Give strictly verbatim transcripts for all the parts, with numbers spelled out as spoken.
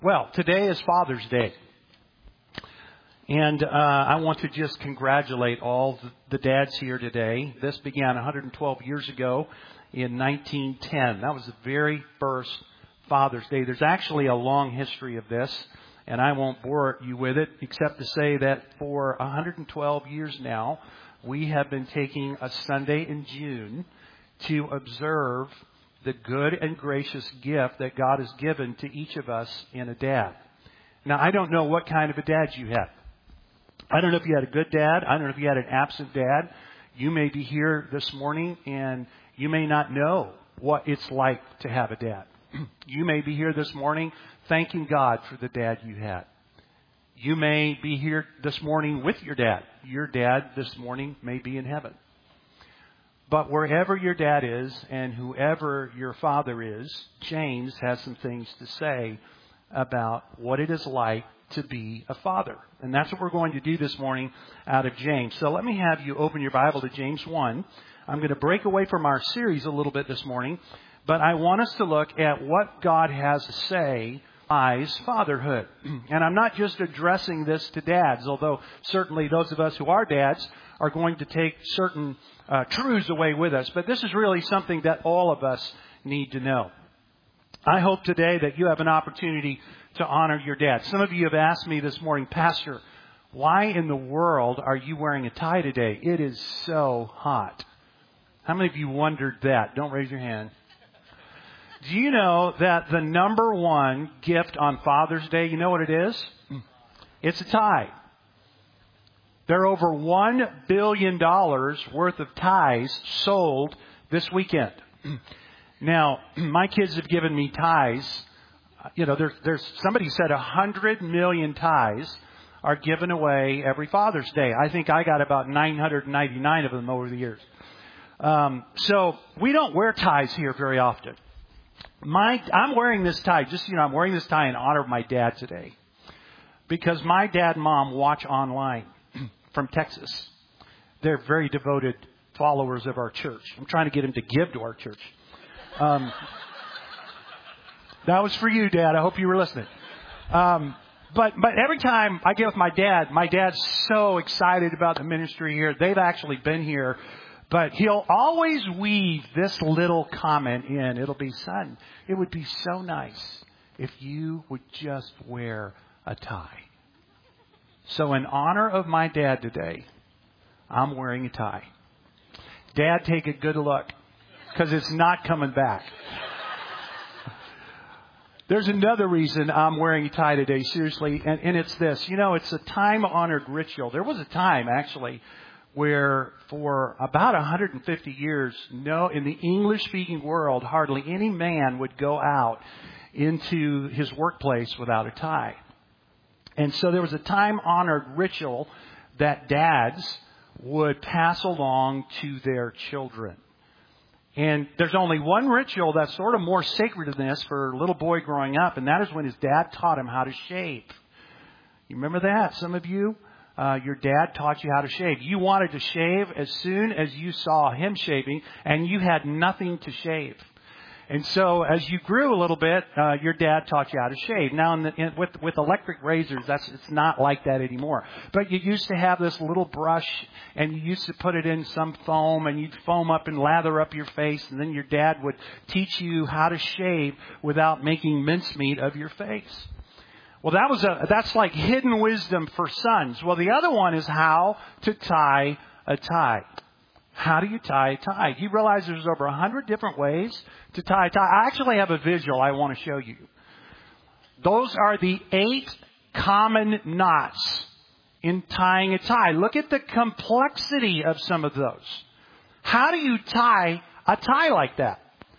Well, today is Father's Day. And uh, I want to just congratulate all the dads here today. This began one hundred twelve years ago in nineteen ten. That was the very first Father's Day. There's actually a long history of this, and I won't bore you with it, except to say that for one hundred twelve years now, we have been taking a Sunday in June to observe the good and gracious gift that God has given to each of us in a dad. Now, I don't know what kind of a dad you have. I don't know if you had a good dad. I don't know if you had an absent dad. You may be here this morning and you may not know what it's like to have a dad. You may be here this morning thanking God for the dad you had. You may be here this morning with your dad. Your dad this morning may be in heaven. But wherever your dad is and whoever your father is, James has some things to say about what it is like to be a father. And that's what we're going to do this morning out of James. So let me have you open your Bible to James one. I'm going to break away from our series a little bit this morning, but I want us to look at what God has to say about fatherhood. And I'm not just addressing this to dads, although certainly those of us who are dads are going to take certain uh, truths away with us. But this is really something that all of us need to know. I hope today that you have an opportunity to honor your dad. Some of you have asked me this morning, Pastor, why in the world are you wearing a tie today? It is so hot. How many of you wondered that? Don't raise your hand. Do you know that the number one gift on Father's Day, you know what it is? It's a tie. There are over one billion dollars worth of ties sold this weekend. Now, my kids have given me ties. You know, there's, there's somebody said one hundred million ties are given away every Father's Day. I think I got about nine hundred ninety-nine of them over the years. Um, so we don't wear ties here very often. My, I'm wearing this tie, just, you know, I'm wearing this tie in honor of my dad today. Because my dad and mom watch online from Texas. They're very devoted followers of our church. I'm trying to get them to give to our church. Um, that was for you, Dad. I hope you were listening. Um, but, but every time I get with my dad, my dad's so excited about the ministry here. They've actually been here. But he'll always weave this little comment in. It'll be, son, it would be so nice if you would just wear a tie. So in honor of my dad today, I'm wearing a tie. Dad, take a good look, because it's not coming back. There's another reason I'm wearing a tie today, seriously, and, and it's this. You know, it's a time-honored ritual. There was a time, actually, where for about one hundred fifty years, no, in the English-speaking world, hardly any man would go out into his workplace without a tie. And so there was a time-honored ritual that dads would pass along to their children. And there's only one ritual that's sort of more sacred than this for a little boy growing up, and that is when his dad taught him how to shave. You remember that? Some of you? Uh, your dad taught you how to shave. You wanted to shave as soon as you saw him shaving, and you had nothing to shave. And so as you grew a little bit, uh, your dad taught you how to shave. Now, in the, in, with, with electric razors, that's it's not like that anymore. But you used to have this little brush, and you used to put it in some foam, and you'd foam up and lather up your face, and then your dad would teach you how to shave without making mincemeat of your face. Well, that was a, that's like hidden wisdom for sons. Well, the other one is how to tie a tie. How do you tie a tie? You realize there's over a hundred different ways to tie a tie. I actually have a visual I want to show you. Those are the eight common knots in tying a tie. Look at the complexity of some of those. How do you tie a tie like that?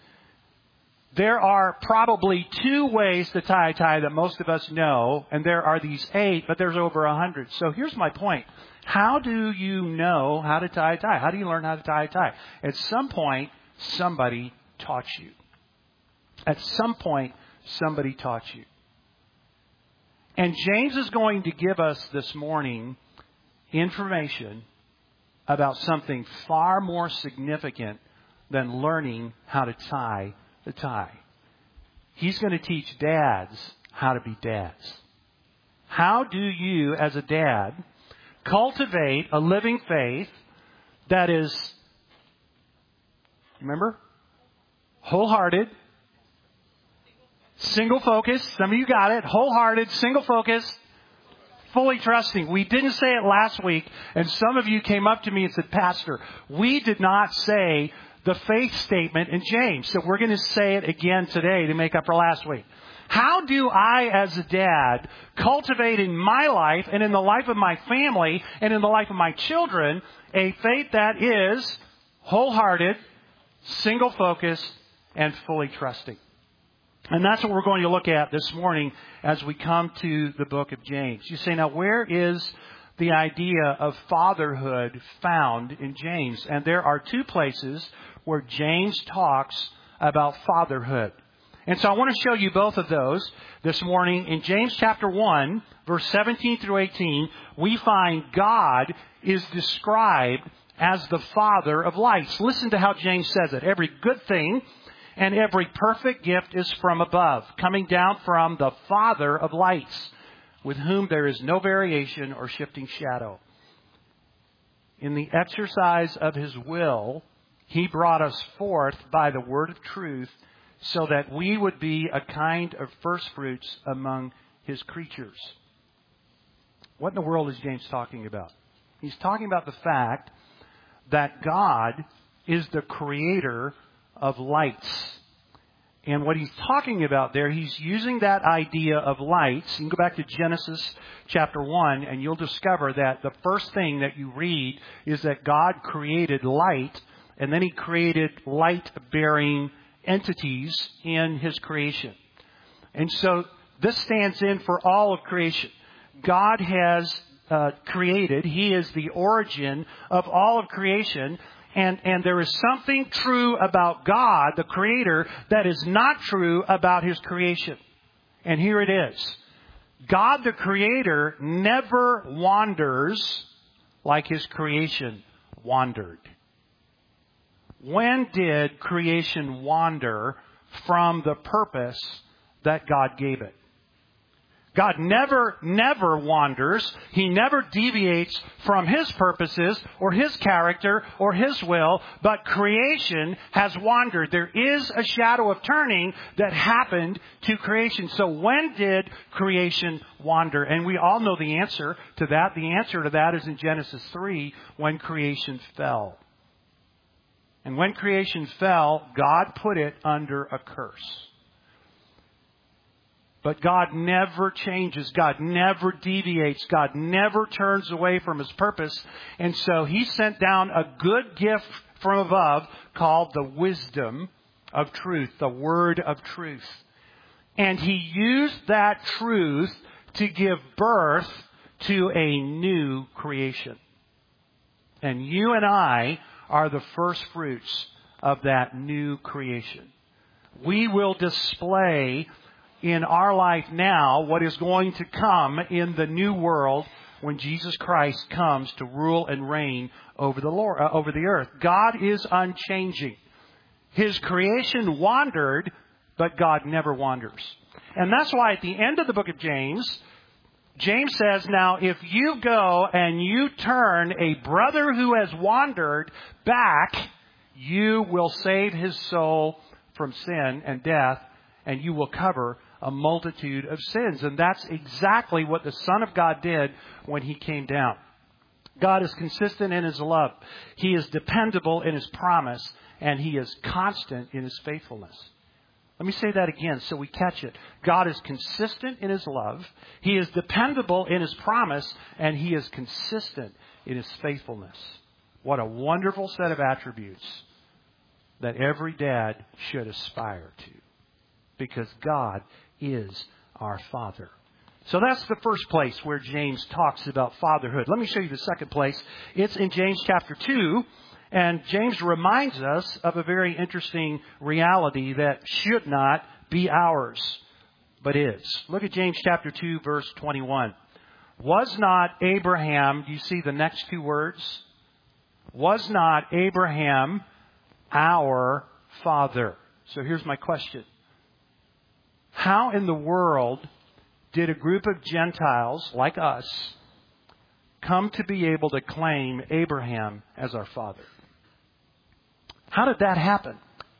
There are probably two ways to tie a tie that most of us know, and there are these eight, but there's over a hundred. So here's my point. How do you know how to tie a tie? How do you learn how to tie a tie? At some point, somebody taught you. At some point, somebody taught you. And James is going to give us this morning information about something far more significant than learning how to tie the tie. He's going to teach dads how to be dads. How do you, as a dad, cultivate a living faith that is, remember, wholehearted, single focused. Some of you got it. Wholehearted, single focused, fully trusting. We didn't say it last week, and some of you came up to me and said, Pastor, we did not say the faith statement in James. So we're going to say it again today to make up for last week. How do I, as a dad, cultivate in my life and in the life of my family and in the life of my children a faith that is wholehearted, single-focused, and fully trusting? And that's what we're going to look at this morning as we come to the book of James. You say, now, where is the idea of fatherhood found in James? And there are two places where James talks about fatherhood. And so I want to show you both of those this morning. In James chapter one, verse seventeen through eighteen, we find God is described as the Father of lights. Listen to how James says it. Every good thing and every perfect gift is from above, coming down from the Father of lights, with whom there is no variation or shifting shadow. In the exercise of His will, He brought us forth by the word of truth, so that we would be a kind of first fruits among His creatures. What in the world is James talking about? He's talking about the fact that God is the creator of lights. And what he's talking about there, he's using that idea of lights. You can go back to Genesis chapter one, and you'll discover that the first thing that you read is that God created light, and then He created light-bearing entities in His creation. And so this stands in for all of creation. God has uh, created. He is the origin of all of creation. And, and there is something true about God, the Creator, that is not true about His creation. And here it is. God, the Creator, never wanders like His creation wandered. When did creation wander from the purpose that God gave it? God never, never wanders. He never deviates from His purposes or His character or His will, but creation has wandered. There is a shadow of turning that happened to creation. So when did creation wander? And we all know the answer to that. The answer to that is in Genesis three, when creation fell. And when creation fell, God put it under a curse. But God never changes. God never deviates. God never turns away from His purpose. And so He sent down a good gift from above called the wisdom of truth, the word of truth. And He used that truth to give birth to a new creation. And you and I are the first fruits of that new creation. We will display in our life now what is going to come in the new world when Jesus Christ comes to rule and reign over the Lord, uh, over the earth. God is unchanging. His creation wandered, but God never wanders. And that's why at the end of the book of James, James says, now, if you go and you turn a brother who has wandered back, you will save his soul from sin and death, and you will cover a multitude of sins. And that's exactly what the Son of God did when He came down. God is consistent in His love. He is dependable in His promise, and He is constant in His faithfulness. Let me say that again so we catch it. God is consistent in His love. He is dependable in His promise, and He is consistent in His faithfulness. What a wonderful set of attributes that every dad should aspire to, because God is our Father. So that's the first place where James talks about fatherhood. Let me show you the second place. It's in James chapter two. And James reminds us of a very interesting reality that should not be ours, but is. Look at James chapter two, verse twenty-one. Was not Abraham, do you see the next two words? Was not Abraham our father? So here's my question. How in the world did a group of Gentiles like us come to be able to claim Abraham as our father? How did that happen?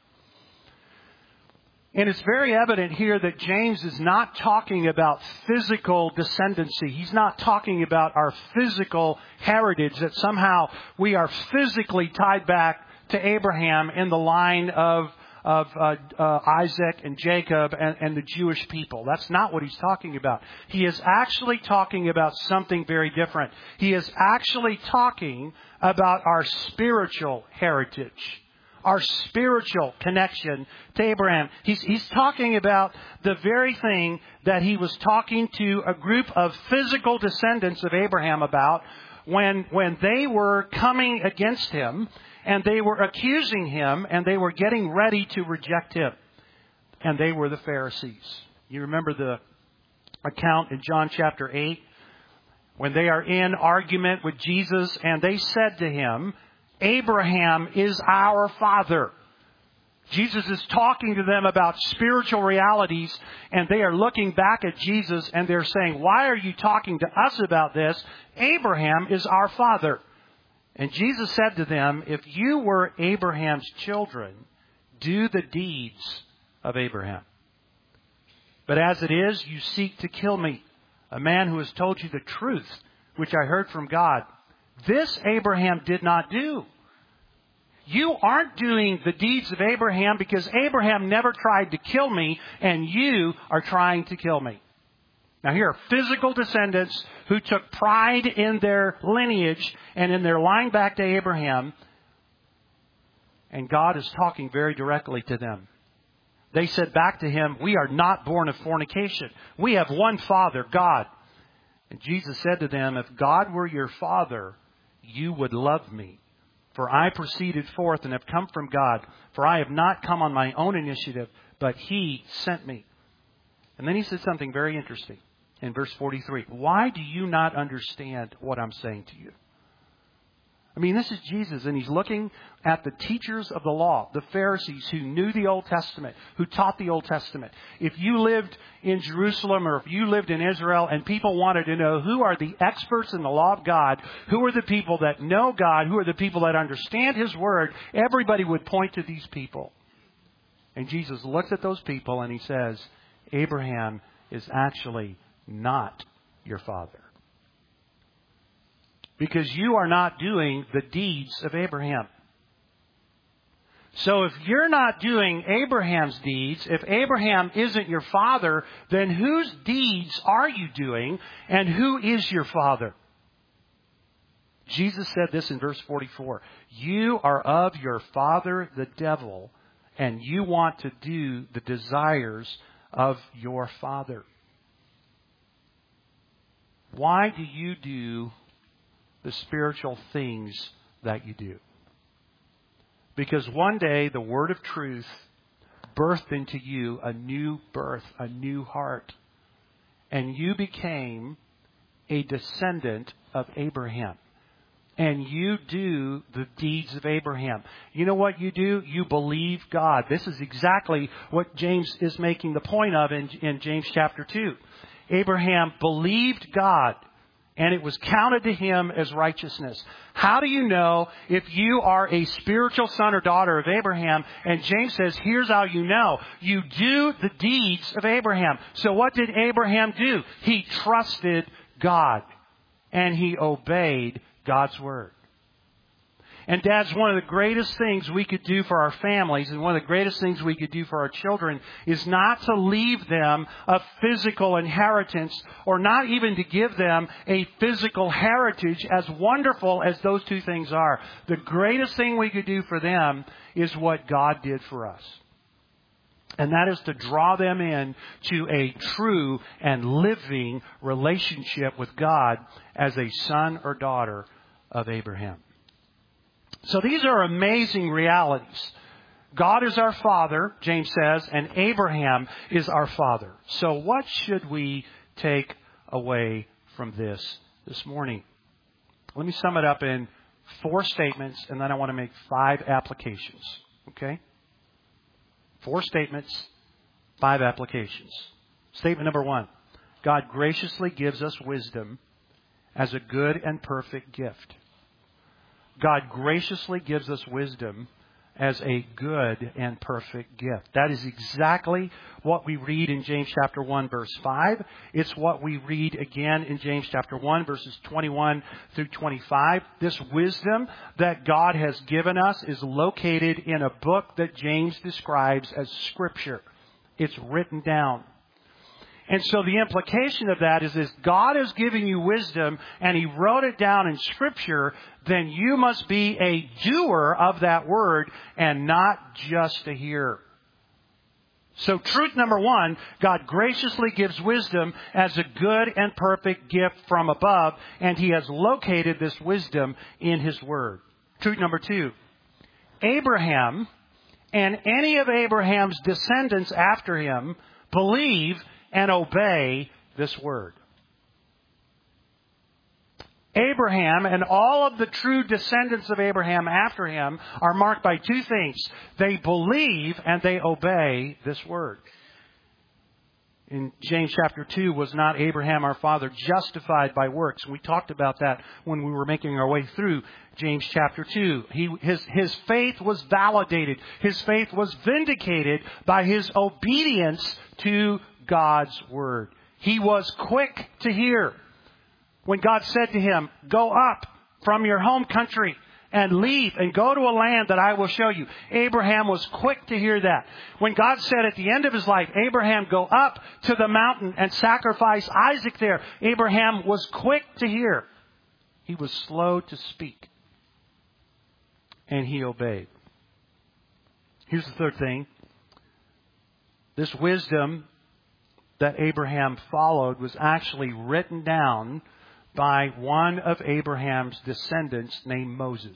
And it's very evident here that James is not talking about physical descendancy. He's not talking about our physical heritage, that somehow we are physically tied back to Abraham in the line of of uh, uh, Isaac and Jacob and, and the Jewish people. That's not what he's talking about. He is actually talking about something very different. He is actually talking about our spiritual heritage, our spiritual connection to Abraham. He's, he's talking about the very thing that he was talking to a group of physical descendants of Abraham about when, when they were coming against him and they were accusing him and they were getting ready to reject him. And they were the Pharisees. You remember the account in John chapter eight when they are in argument with Jesus and they said to him, Abraham is our father. Jesus is talking to them about spiritual realities, and they are looking back at Jesus and they're saying, why are you talking to us about this? Abraham is our father. And Jesus said to them, if you were Abraham's children, do the deeds of Abraham. But as it is, you seek to kill me, a man who has told you the truth, which I heard from God. This Abraham did not do. You aren't doing the deeds of Abraham because Abraham never tried to kill me, and you are trying to kill me. Now here are physical descendants who took pride in their lineage and in their line back to Abraham. And God is talking very directly to them. They said back to him, we are not born of fornication. We have one Father, God. And Jesus said to them, if God were your Father, you would love me. For I proceeded forth and have come from God. For I have not come on my own initiative, but He sent me. And then he said something very interesting in verse forty-three. Why do you not understand what I'm saying to you? I mean, this is Jesus, and He's looking at the teachers of the law, the Pharisees who knew the Old Testament, who taught the Old Testament. If you lived in Jerusalem or if you lived in Israel and people wanted to know who are the experts in the law of God, who are the people that know God, who are the people that understand His Word, everybody would point to these people. And Jesus looks at those people and He says, Abraham is actually not your father. Because you are not doing the deeds of Abraham. So if you're not doing Abraham's deeds, if Abraham isn't your father, then whose deeds are you doing and who is your father? Jesus said this in verse forty-four. You are of your father the devil, and you want to do the desires of your father. Why do you do the spiritual things that you do? Because one day the word of truth birthed into you a new birth, a new heart. And you became a descendant of Abraham. And you do the deeds of Abraham. You know what you do? You believe God. This is exactly what James is making the point of in, in James chapter two. Abraham believed God, and it was counted to him as righteousness. How do you know if you are a spiritual son or daughter of Abraham? And James says, here's how you know. You do the deeds of Abraham. So what did Abraham do? He trusted God, and he obeyed God's word. And dads, one of the greatest things we could do for our families and one of the greatest things we could do for our children is not to leave them a physical inheritance or not even to give them a physical heritage, as wonderful as those two things are. The greatest thing we could do for them is what God did for us. And that is to draw them in to a true and living relationship with God as a son or daughter of Abraham. So these are amazing realities. God is our father, James says, and Abraham is our father. So what should we take away from this this morning? Let me sum it up in four statements, and then I want to make five applications. Okay? Four statements, five applications. Statement number one. God graciously gives us wisdom as a good and perfect gift. God graciously gives us wisdom as a good and perfect gift. That is exactly what we read in James chapter one, verse five. It's what we read again in James chapter one, verses twenty-one through twenty-five. This wisdom that God has given us is located in a book that James describes as Scripture. It's written down. And so the implication of that is, if God is giving you wisdom and He wrote it down in Scripture, then you must be a doer of that word and not just a hearer. So truth number one, God graciously gives wisdom as a good and perfect gift from above, and He has located this wisdom in His Word. Truth number two, Abraham and any of Abraham's descendants after him believe and obey this word. Abraham and all of the true descendants of Abraham after him are marked by two things. They believe and they obey this word. In James chapter two, was not Abraham our father justified by works? We talked about that when we were making our way through James chapter two. He, his, his faith was validated. His faith was vindicated by his obedience to God's word. He was quick to hear. When God said to him, go up from your home country and leave and go to a land that I will show you, Abraham was quick to hear that. When God said at the end of his life, Abraham, go up to the mountain and sacrifice Isaac there, Abraham was quick to hear. He was slow to speak. And he obeyed. Here's the third thing. This wisdom that Abraham followed was actually written down by one of Abraham's descendants named Moses.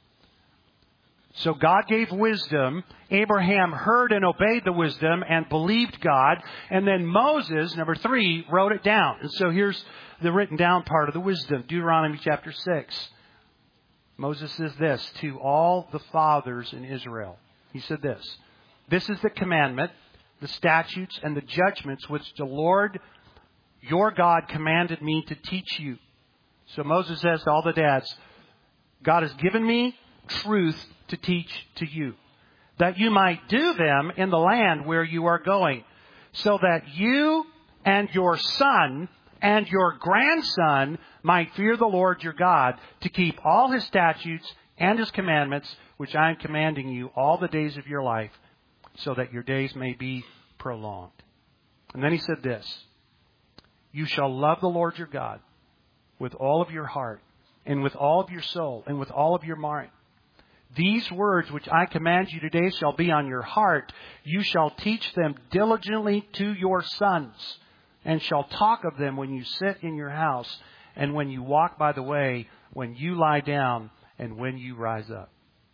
So God gave wisdom. Abraham heard and obeyed the wisdom and believed God. And then Moses, number three, wrote it down. And so here's the written down part of the wisdom. Deuteronomy chapter six. Moses says this to all the fathers in Israel. He said this, this is the commandment, the statutes and the judgments which the Lord your God commanded me to teach you. So Moses says to all the dads, God has given me truth to teach to you, that you might do them in the land where you are going, so that you and your son and your grandson might fear the Lord your God, to keep all His statutes and His commandments, which I am commanding you all the days of your life, so that your days may be prolonged. And then he said this, you shall love the Lord your God with all of your heart and with all of your soul and with all of your mind. These words which I command you today shall be on your heart. You shall teach them diligently to your sons, and shall talk of them when you sit in your house, and when you walk by the way, when you lie down, and when you rise up.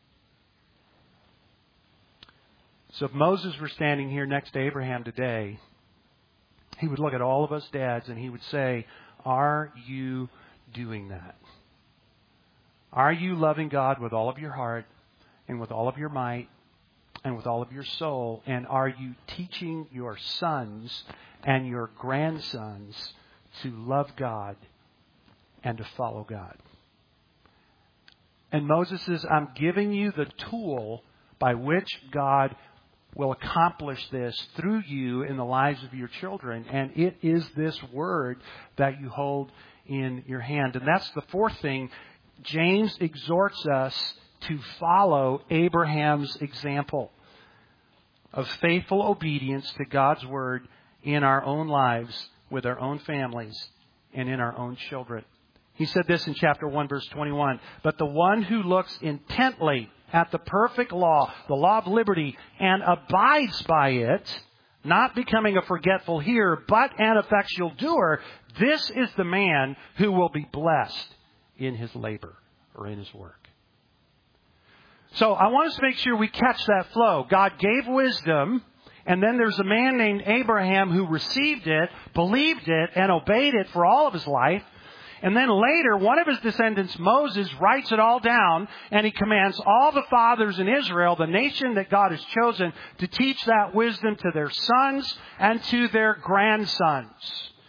So if Moses were standing here next to Abraham today, he would look at all of us dads and he would say, are you doing that? Are you loving God with all of your heart and with all of your might and with all of your soul? And are you teaching your sons and your grandsons to love God and to follow God? And Moses says, I'm giving you the tool by which God will accomplish this through you in the lives of your children. And it is this word that you hold in your hand. And that's the fourth thing. James exhorts us to follow Abraham's example of faithful obedience to God's word in our own lives, with our own families, and in our own children. He said this in chapter one, verse twenty-one, but the one who looks intently at the perfect law, the law of liberty, and abides by it, not becoming a forgetful hearer, but an effectual doer, this is the man who will be blessed in his labor or in his work. So I want us to make sure we catch that flow. God gave wisdom, and then there's a man named Abraham who received it, believed it, and obeyed it for all of his life. And then later, one of his descendants, Moses, writes it all down, and he commands all the fathers in Israel, the nation that God has chosen, to teach that wisdom to their sons and to their grandsons.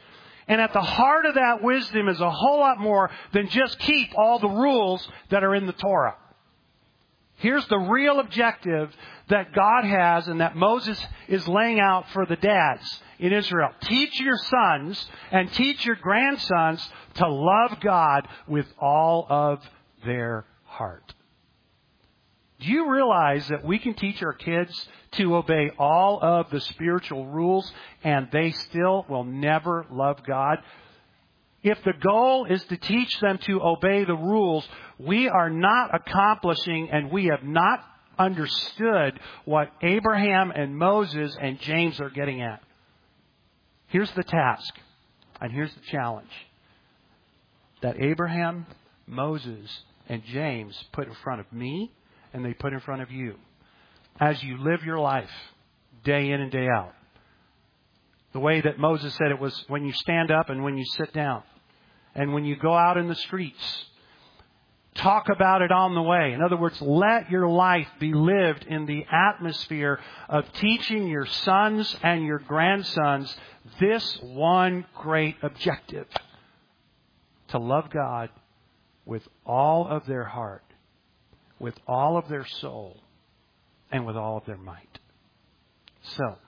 And at the heart of that wisdom is a whole lot more than just keep all the rules that are in the Torah. Here's the real objective that God has and that Moses is laying out for the dads in Israel. Teach your sons and teach your grandsons to love God with all of their heart. Do you realize that we can teach our kids to obey all of the spiritual rules and they still will never love God? If the goal is to teach them to obey the rules, we are not accomplishing and we have not understood what Abraham and Moses and James are getting at. Here's the task and here's the challenge that Abraham, Moses, and James put in front of me and they put in front of you as you live your life day in and day out. The way that Moses said it was when you stand up and when you sit down. And when you go out in the streets, talk about it on the way. In other words, let your life be lived in the atmosphere of teaching your sons and your grandsons this one great objective. To love God with all of their heart, with all of their soul, and with all of their might. So,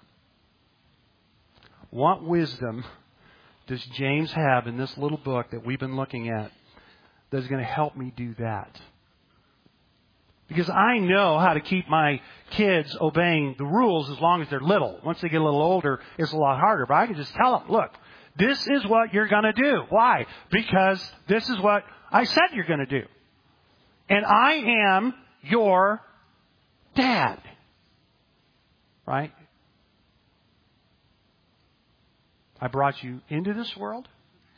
what wisdom does James have in this little book that we've been looking at that's going to help me do that? Because I know how to keep my kids obeying the rules as long as they're little. Once they get a little older, it's a lot harder. But I can just tell them, look, this is what you're going to do. Why? Because this is what I said you're going to do. And I am your dad. Right? I brought you into this world.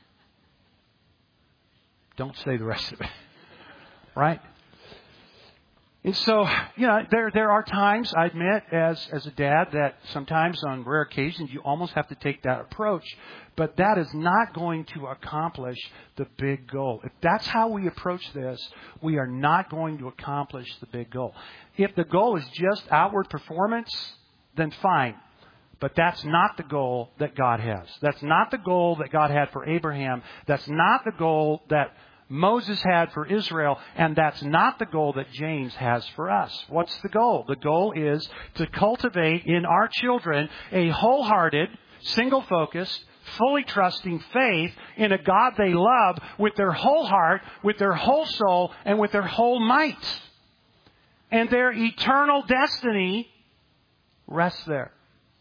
Don't say the rest of it. Right? And so, you know, there there are times, I admit, as, as a dad, that sometimes on rare occasions you almost have to take that approach. But that is not going to accomplish the big goal. If that's how we approach this, we are not going to accomplish the big goal. If the goal is just outward performance, then fine. But that's not the goal that God has. That's not the goal that God had for Abraham. That's not the goal that Moses had for Israel. And that's not the goal that James has for us. What's the goal? The goal is to cultivate in our children a wholehearted, single-focused, fully trusting faith in a God they love with their whole heart, with their whole soul, and with their whole might. And their eternal destiny rests there.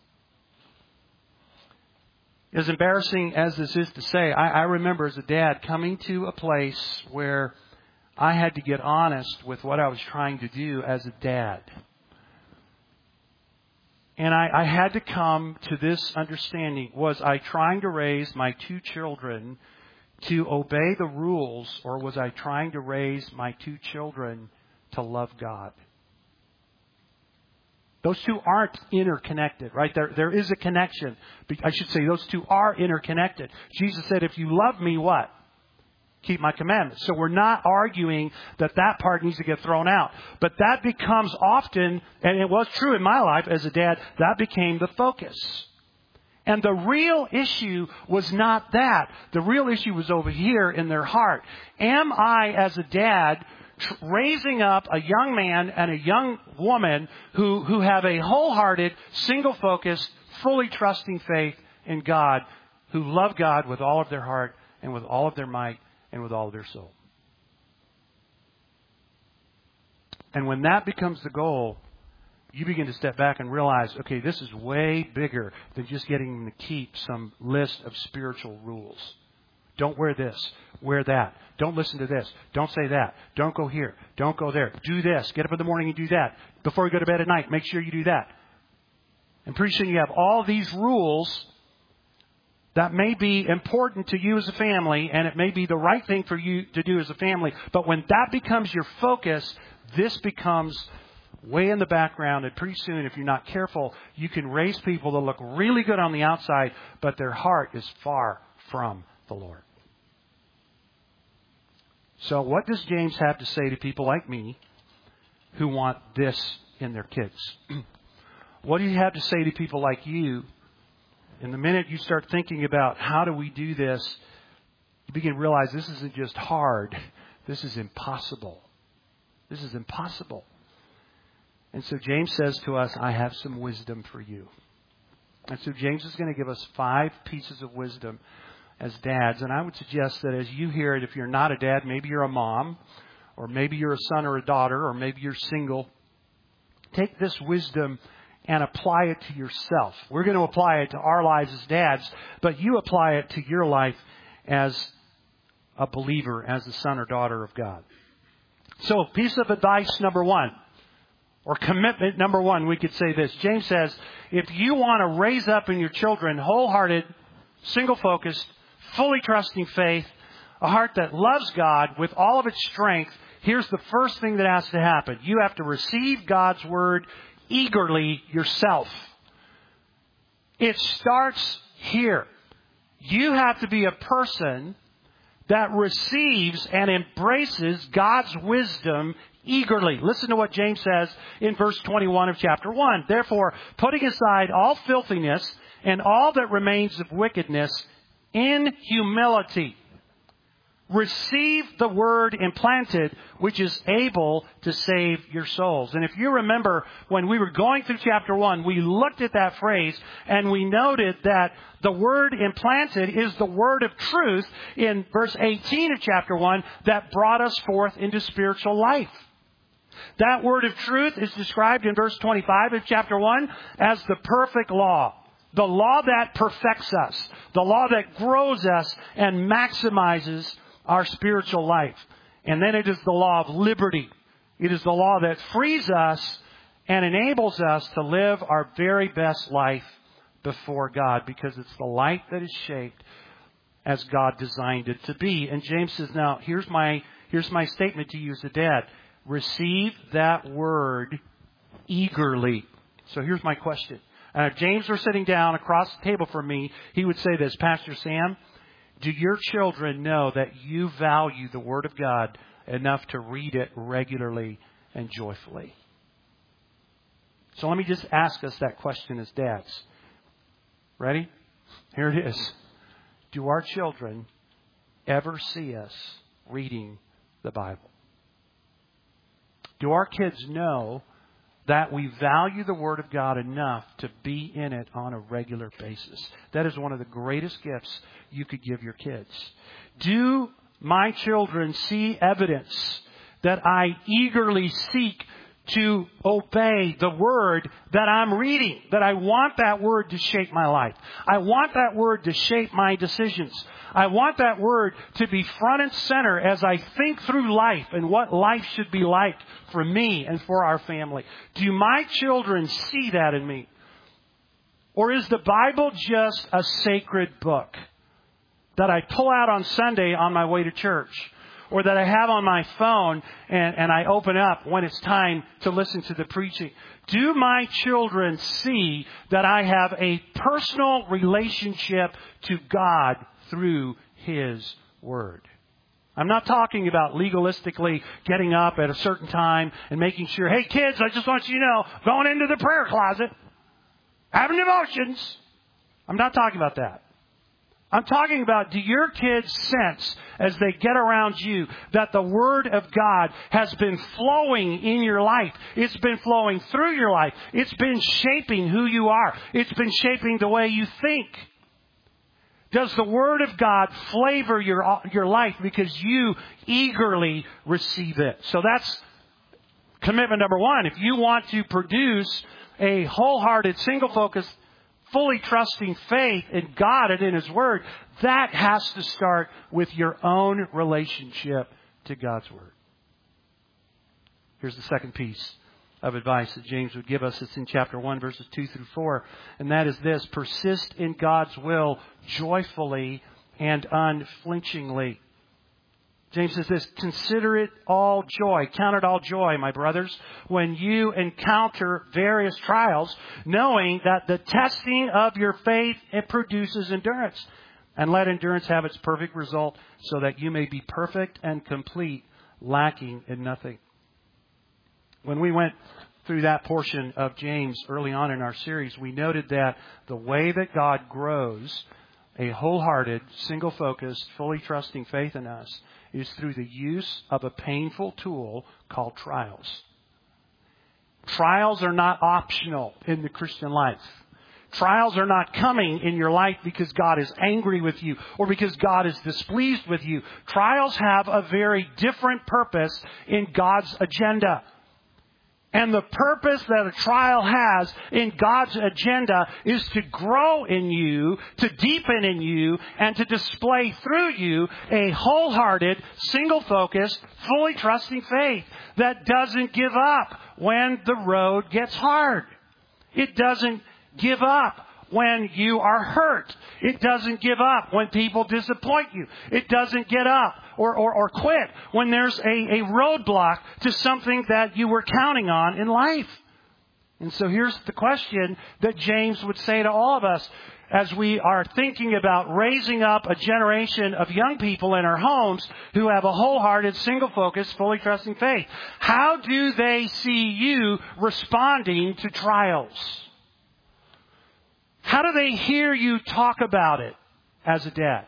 As embarrassing as this is to say, I, I remember as a dad coming to a place where I had to get honest with what I was trying to do as a dad. And I, I had to come to this understanding. Was I trying to raise my two children to obey the rules, or was I trying to raise my two children to love God? Those two aren't interconnected, right? There, there is a connection. I should say those two are interconnected. Jesus said, if you love me, what? Keep my commandments. So we're not arguing that that part needs to get thrown out. But that becomes often, and it was true in my life as a dad, that became the focus. And the real issue was not that. The real issue was over here in their heart. Am I, as a dad, raising up a young man and a young woman who, who have a wholehearted, single-focused, fully trusting faith in God, who love God with all of their heart and with all of their might and with all of their soul? And when that becomes the goal, you begin to step back and realize, okay, this is way bigger than just getting them to keep some list of spiritual rules. Don't wear this. Wear that. Don't listen to this. Don't say that. Don't go here. Don't go there. Do this. Get up in the morning and do that. Before you go to bed at night, make sure you do that. And pretty soon you have all these rules that may be important to you as a family, and it may be the right thing for you to do as a family. But when that becomes your focus, this becomes way in the background. And pretty soon, if you're not careful, you can raise people that look really good on the outside, but their heart is far from the Lord. So what does James have to say to people like me who want this in their kids? What do you have to say to people like you And the minute you start thinking about how do we do this, you begin to realize this isn't just hard. This is impossible. This is impossible. And so James says to us, I have some wisdom for you. And so James is going to give us five pieces of wisdom as dads. And I would suggest that as you hear it, if you're not a dad, maybe you're a mom, or maybe you're a son or a daughter, or maybe you're single, take this wisdom and apply it to yourself. We're going to apply it to our lives as dads, but you apply it to your life as a believer, as a son or daughter of God. So, piece of advice number one, or commitment number one, we could say this. James says, if you want to raise up in your children wholehearted, single-focused, fully trusting faith, a heart that loves God with all of its strength, here's the first thing that has to happen. You have to receive God's Word eagerly yourself. It starts here. You have to be a person that receives and embraces God's wisdom eagerly. Listen to what James says in verse twenty-one of chapter one. Therefore, putting aside all filthiness and all that remains of wickedness, in humility, receive the word implanted, which is able to save your souls. And if you remember, when we were going through chapter one, we looked at that phrase and we noted that the word implanted is the word of truth in verse eighteen of chapter one that brought us forth into spiritual life. That word of truth is described in verse twenty-five of chapter one as the perfect law. The law that perfects us. The law that grows us and maximizes our spiritual life. And then it is the law of liberty. It is the law that frees us and enables us to live our very best life before God, because it's the life that is shaped as God designed it to be. And James says, now, here's my, here's my statement to you as a dad. Receive that word eagerly. So here's my question. Uh, if James were sitting down across the table from me, he would say this, Pastor Sam, do your children know that you value the Word of God enough to read it regularly and joyfully? So let me just ask us that question as dads. Ready? Here it is. Do our children ever see us reading the Bible? Do our kids know that we value the Word of God enough to be in it on a regular basis? That is one of the greatest gifts you could give your kids. Do my children see evidence that I eagerly seek to obey the Word that I'm reading? That I want that Word to shape my life. I want that Word to shape my decisions. I want that Word to be front and center as I think through life and what life should be like for me and for our family. Do my children see that in me? Or is the Bible just a sacred book that I pull out on Sunday on my way to church, or that I have on my phone and, and I open up when it's time to listen to the preaching? Do my children see that I have a personal relationship to God through His Word? I'm not talking about legalistically getting up at a certain time and making sure, hey kids, I just want you to know, going into the prayer closet, having devotions. I'm not talking about that. I'm talking about, do your kids sense as they get around you that the Word of God has been flowing in your life? It's been flowing through your life. It's been shaping who you are. It's been shaping the way you think. Does the Word of God flavor your, your life because you eagerly receive it? So that's commitment number one. If you want to produce a wholehearted, single-focused, fully trusting faith in God and in His Word, that has to start with your own relationship to God's Word. Here's the second piece of advice that James would give us. It's in chapter one, verses two through four. And that is this: persist in God's will joyfully and unflinchingly. James says this: consider it all joy, count it all joy, my brothers, when you encounter various trials, knowing that the testing of your faith, it produces endurance. And let endurance have its perfect result, so that you may be perfect and complete, lacking in nothing. When we went through that portion of James early on in our series, we noted that the way that God grows a wholehearted, single-focused, fully trusting faith in us is through the use of a painful tool called trials. Trials are not optional in the Christian life. Trials are not coming in your life because God is angry with you or because God is displeased with you. Trials have a very different purpose in God's agenda. And the purpose that a trial has in God's agenda is to grow in you, to deepen in you, and to display through you a wholehearted, single-focused, fully trusting faith that doesn't give up when the road gets hard. It doesn't give up when you are hurt. It doesn't give up when people disappoint you. It doesn't get up or, or, or quit when there's a, a roadblock to something that you were counting on in life. And so here's the question that James would say to all of us as we are thinking about raising up a generation of young people in our homes who have a wholehearted, single-focused, fully trusting faith. How do they see you responding to trials? How do they hear you talk about it as a dad?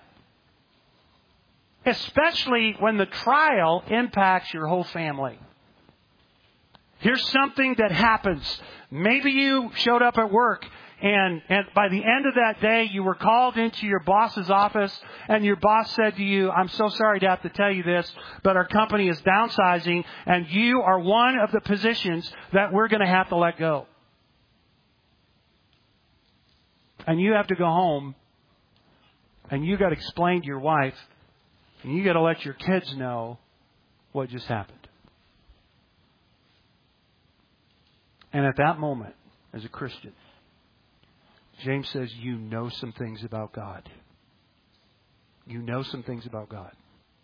Especially when the trial impacts your whole family. Here's something that happens. Maybe you showed up at work and, and by the end of that day you were called into your boss's office and your boss said to you, I'm so sorry to have to tell you this, but our company is downsizing and you are one of the positions that we're going to have to let go. And you have to go home and you got to explain to your wife and you got to let your kids know what just happened. And at that moment, as a Christian, James says you know some things about God. You know some things about God.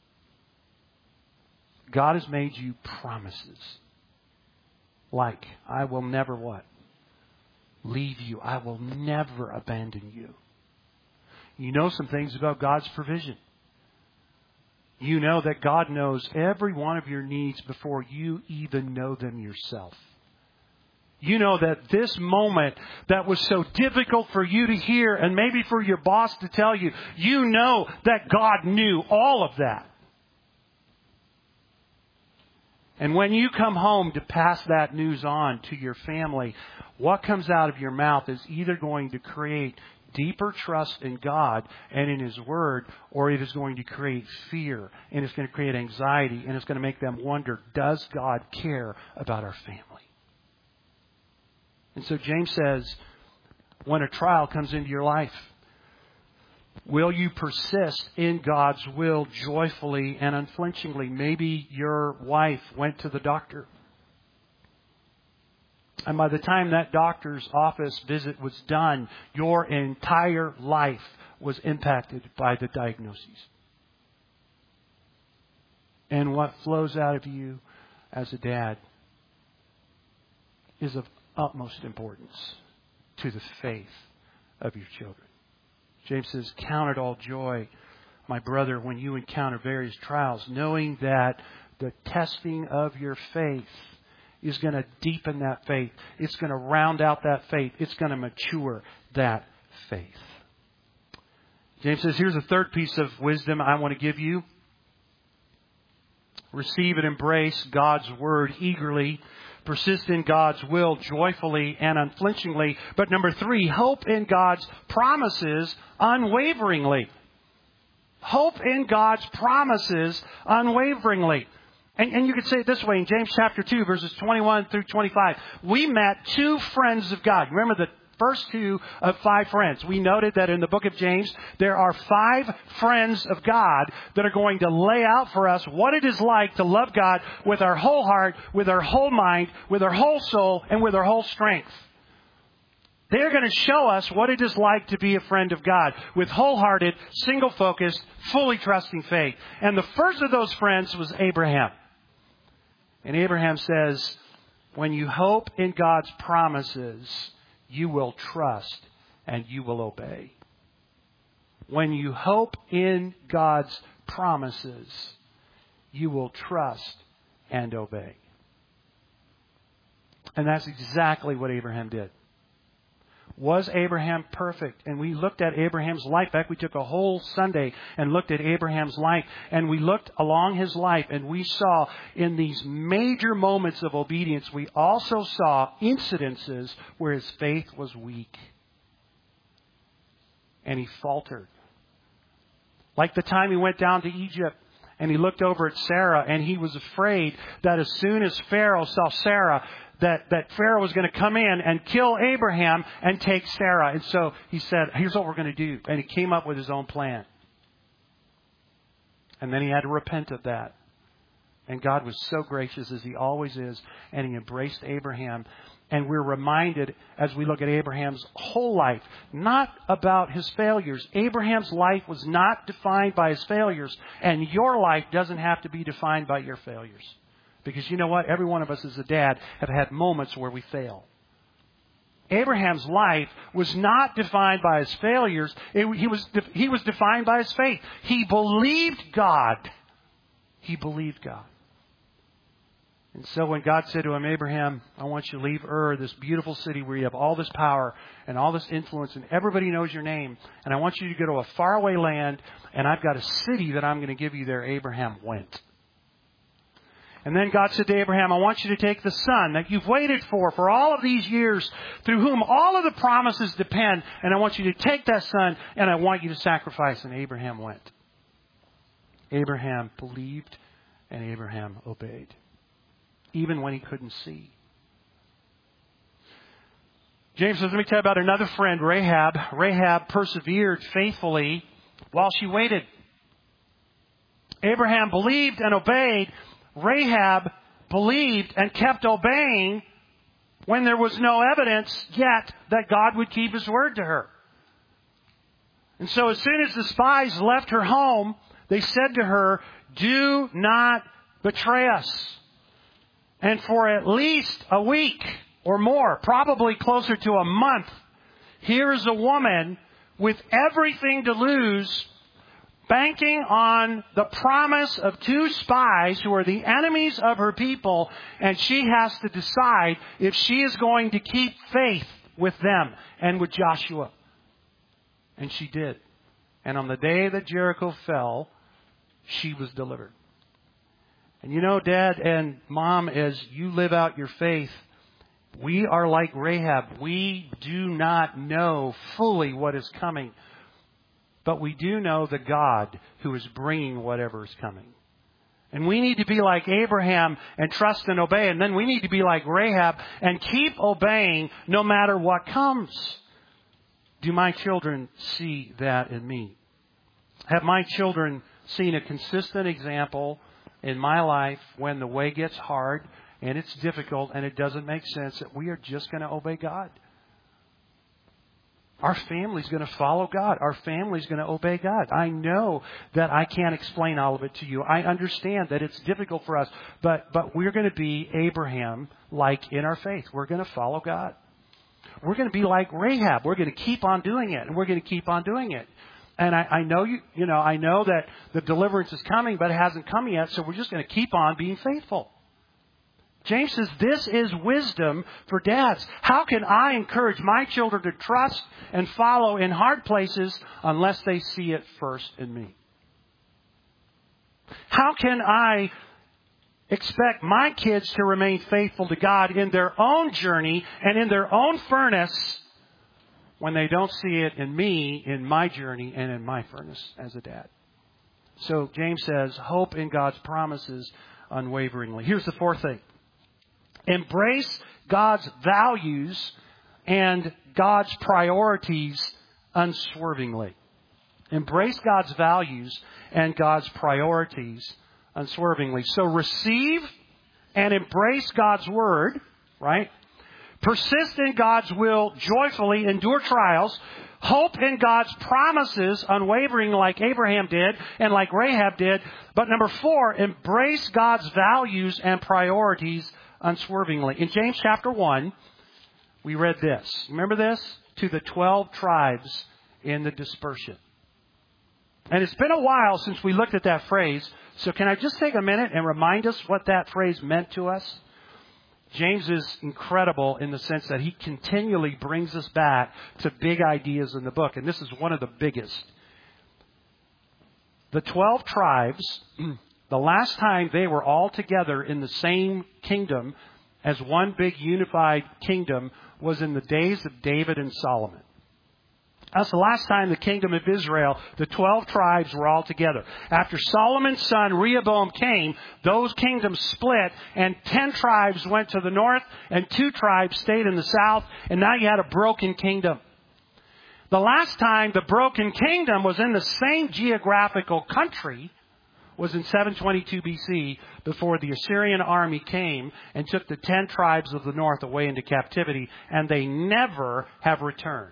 God has made you promises. Like, I will never what? Leave you. I will never abandon you. You know some things about God's provision. You know that God knows every one of your needs before you even know them yourself. You know that this moment that was so difficult for you to hear and maybe for your boss to tell you, you know that God knew all of that. And when you come home to pass that news on to your family, what comes out of your mouth is either going to create deeper trust in God and in His Word, or it is going to create fear, and it's going to create anxiety, and it's going to make them wonder, does God care about our family? And so James says, when a trial comes into your life, will you persist in God's will joyfully and unflinchingly? Maybe your wife went to the doctor. And by the time that doctor's office visit was done, your entire life was impacted by the diagnoses. And what flows out of you as a dad is of utmost importance to the faith of your children. James says, count it all joy, my brother, when you encounter various trials, knowing that the testing of your faith is going to deepen that faith. It's going to round out that faith. It's going to mature that faith. James says, here's a third piece of wisdom I want to give you. Receive and embrace God's Word eagerly. Persist in God's will joyfully and unflinchingly. But number three, hope in God's promises unwaveringly. Hope in God's promises unwaveringly. And, and you could say it this way in James chapter two, verses twenty-one through twenty-five. We met two friends of God. Remember the first two of five friends. We noted that in the book of James, there are five friends of God that are going to lay out for us what it is like to love God with our whole heart, with our whole mind, with our whole soul, and with our whole strength. They're going to show us what it is like to be a friend of God with wholehearted, single-focused, fully trusting faith. And the first of those friends was Abraham. And Abraham says, when you hope in God's promises, you will trust and you will obey. When you hope in God's promises, you will trust and obey. And that's exactly what Abraham did. Was Abraham perfect? And we looked at Abraham's life. In fact, we took a whole Sunday and looked at Abraham's life. And we looked along his life, and we saw in these major moments of obedience, we also saw incidences where his faith was weak. And he faltered. Like the time he went down to Egypt and he looked over at Sarah, and he was afraid that as soon as Pharaoh saw Sarah, that, that Pharaoh was going to come in and kill Abraham and take Sarah. And so he said, here's what we're going to do. And he came up with his own plan. And then he had to repent of that. And God was so gracious, as he always is, and he embraced Abraham. And we're reminded as we look at Abraham's whole life, not about his failures. Abraham's life was not defined by his failures. And your life doesn't have to be defined by your failures. Because you know what? Every one of us as a dad have had moments where we fail. Abraham's life was not defined by his failures. It, he was, he was defined by his faith. He believed God. He believed God. And so when God said to him, Abraham, I want you to leave Ur, this beautiful city where you have all this power and all this influence and everybody knows your name. And I want you to go to a faraway land, and I've got a city that I'm going to give you there. Abraham went. And then God said to Abraham, I want you to take the son that you've waited for for all of these years, through whom all of the promises depend, and I want you to take that son, and I want you to sacrifice. And Abraham went. Abraham believed, and Abraham obeyed, even when he couldn't see. James says, let me tell you about another friend, Rahab. Rahab persevered faithfully while she waited. Abraham believed and obeyed. Rahab believed and kept obeying when there was no evidence yet that God would keep his word to her. And so as soon as the spies left her home, they said to her, do not betray us. And for at least a week or more, probably closer to a month, here is a woman with everything to lose, banking on the promise of two spies who are the enemies of her people, and she has to decide if she is going to keep faith with them and with Joshua. And she did. And on the day that Jericho fell, she was delivered. And you know, Dad and Mom, as you live out your faith, we are like Rahab. We do not know fully what is coming. But we do know the God who is bringing whatever is coming. And we need to be like Abraham and trust and obey. And then we need to be like Rahab and keep obeying no matter what comes. Do my children see that in me? Have my children seen a consistent example in my life when the way gets hard and it's difficult and it doesn't make sense, that we are just going to obey God? Our family's going to follow God. Our family's going to obey God. I know that I can't explain all of it to you. I understand that it's difficult for us, but, but we're going to be Abraham-like in our faith. We're going to follow God. We're going to be like Rahab. We're going to keep on doing it, and we're going to keep on doing it. And I, I know you, you know, I know that the deliverance is coming, but it hasn't come yet, so we're just going to keep on being faithful. James says this is wisdom for dads. How can I encourage my children to trust and follow in hard places unless they see it first in me? How can I expect my kids to remain faithful to God in their own journey and in their own furnace when they don't see it in me, in my journey, and in my furnace as a dad? So James says, hope in God's promises unwaveringly. Here's the fourth thing. Embrace God's values and God's priorities unswervingly. Embrace God's values and God's priorities unswervingly. So receive and embrace God's word, right? Persist in God's will joyfully, endure trials, hope in God's promises unwavering like Abraham did and like Rahab did. But number four, embrace God's values and priorities unswervingly. In James chapter one, we read this. Remember this? To the twelve tribes in the dispersion. And it's been a while since we looked at that phrase. So can I just take a minute and remind us what that phrase meant to us? James is incredible in the sense that he continually brings us back to big ideas in the book. And this is one of the biggest. The twelve tribes, the last time they were all together in the same kingdom as one big unified kingdom was in the days of David and Solomon. That's the last time the kingdom of Israel, the twelve tribes were all together. After Solomon's son Rehoboam came, those kingdoms split and ten tribes went to the north and two tribes stayed in the south, and now you had a broken kingdom. The last time the broken kingdom was in the same geographical country was in seven twenty-two B C, before the Assyrian army came and took the ten tribes of the north away into captivity, and they never have returned.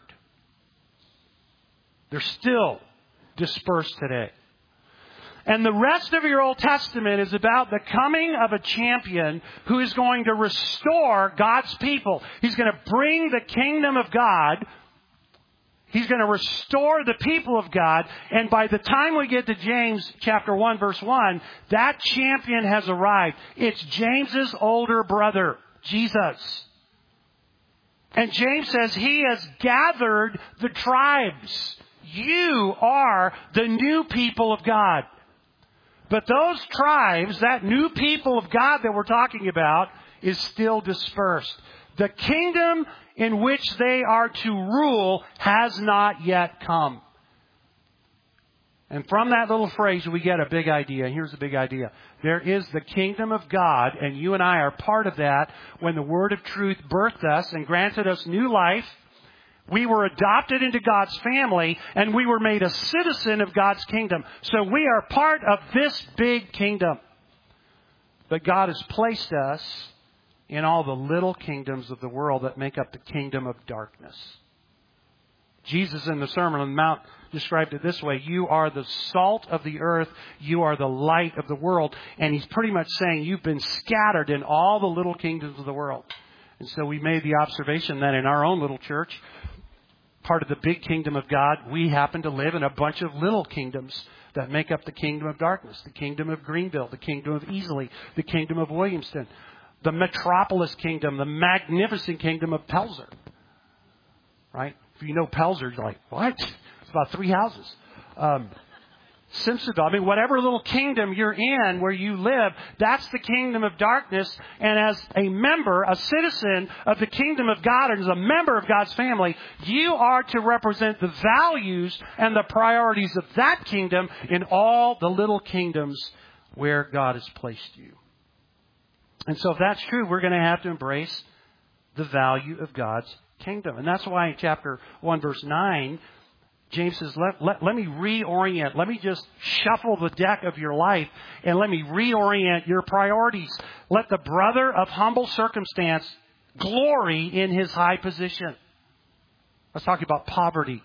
They're still dispersed today. And the rest of your Old Testament is about the coming of a champion who is going to restore God's people. He's going to bring the kingdom of God. He's going to restore the people of God. And by the time we get to James chapter one, verse one, that champion has arrived. It's James's older brother, Jesus. And James says he has gathered the tribes. You are the new people of God. But those tribes, that new people of God that we're talking about, is still dispersed. The kingdom in which they are to rule has not yet come. And from that little phrase, we get a big idea. Here's the big idea. There is the kingdom of God, and you and I are part of that when the word of truth birthed us and granted us new life. We were adopted into God's family, and we were made a citizen of God's kingdom. So we are part of this big kingdom. But God has placed us in all the little kingdoms of the world that make up the kingdom of darkness. Jesus in the Sermon on the Mount described it this way. You are the salt of the earth. You are the light of the world. And he's pretty much saying you've been scattered in all the little kingdoms of the world. And so we made the observation that in our own little church, part of the big kingdom of God, we happen to live in a bunch of little kingdoms that make up the kingdom of darkness. The kingdom of Greenville, the kingdom of Easley, the kingdom of Williamston, the metropolis kingdom, the magnificent kingdom of Pelzer. Right? If you know Pelzer, you're like, what? It's about three houses. Um, Simpsonville, I mean, whatever little kingdom you're in where you live, that's the kingdom of darkness. And as a member, a citizen of the kingdom of God, and as a member of God's family, you are to represent the values and the priorities of that kingdom in all the little kingdoms where God has placed you. And so if that's true, we're going to have to embrace the value of God's kingdom. And that's why in chapter one, verse nine, James says, let, let, let me reorient. Let me just shuffle the deck of your life and let me reorient your priorities. Let the brother of humble circumstance glory in his high position. Let's talk about poverty.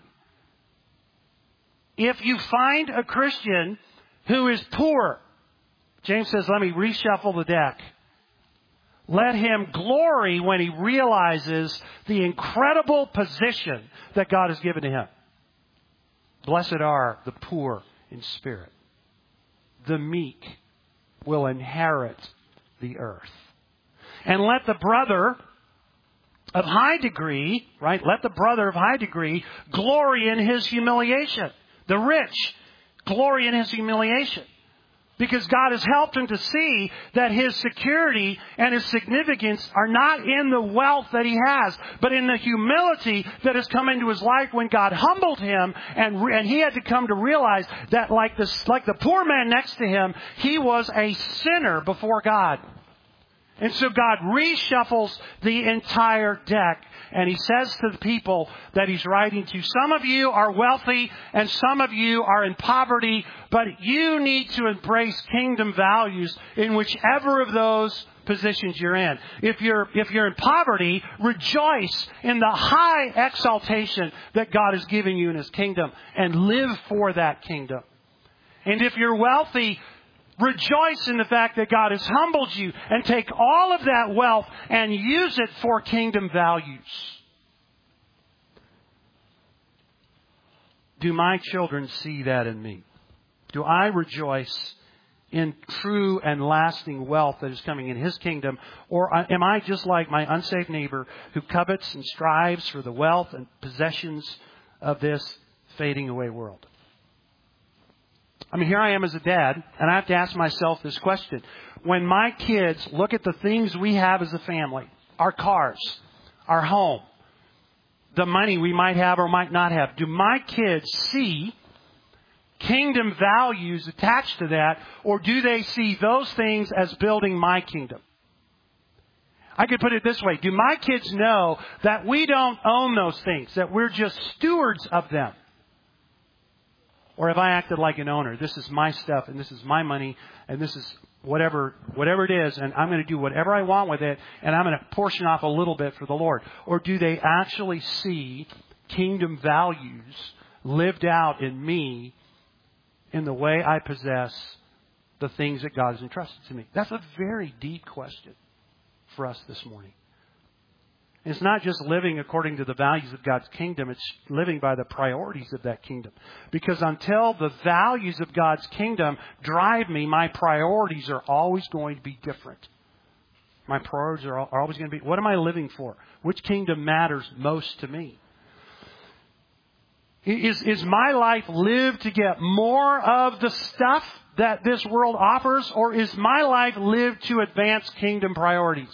If you find a Christian who is poor, James says, let me reshuffle the deck. Let him glory when he realizes the incredible position that God has given to him. Blessed are the poor in spirit. The meek will inherit the earth. And let the brother of high degree, right? Let the brother of high degree glory in his humiliation. The rich glory in his humiliation. Because God has helped him to see that his security and his significance are not in the wealth that he has, but in the humility that has come into his life when God humbled him, and and he had to come to realize that like this, like the poor man next to him, he was a sinner before God. And so God reshuffles the entire deck. And he says to the people that he's writing to, some of you are wealthy and some of you are in poverty, but you need to embrace kingdom values in whichever of those positions you're in. If you're, if you're in poverty, rejoice in the high exaltation that God has given you in his kingdom and live for that kingdom. And if you're wealthy, rejoice in the fact that God has humbled you and take all of that wealth and use it for kingdom values. Do my children see that in me? Do I rejoice in true and lasting wealth that is coming in His kingdom? Or am I just like my unsaved neighbor who covets and strives for the wealth and possessions of this fading away world? I mean, here I am as a dad, and I have to ask myself this question. When my kids look at the things we have as a family, our cars, our home, the money we might have or might not have, do my kids see kingdom values attached to that, or do they see those things as building my kingdom? I could put it this way. Do my kids know that we don't own those things, that we're just stewards of them? Or have I acted like an owner? This is my stuff, and this is my money, and this is whatever whatever it is, and I'm going to do whatever I want with it, and I'm going to portion off a little bit for the Lord? Or do they actually see kingdom values lived out in me in the way I possess the things that God has entrusted to me? That's a very deep question for us this morning. And it's not just living according to the values of God's kingdom. It's living by the priorities of that kingdom. Because until the values of God's kingdom drive me, my priorities are always going to be different. My priorities are always going to be, what am I living for? Which kingdom matters most to me? Is, is my life lived to get more of the stuff that this world offers, or is my life lived to advance kingdom priorities?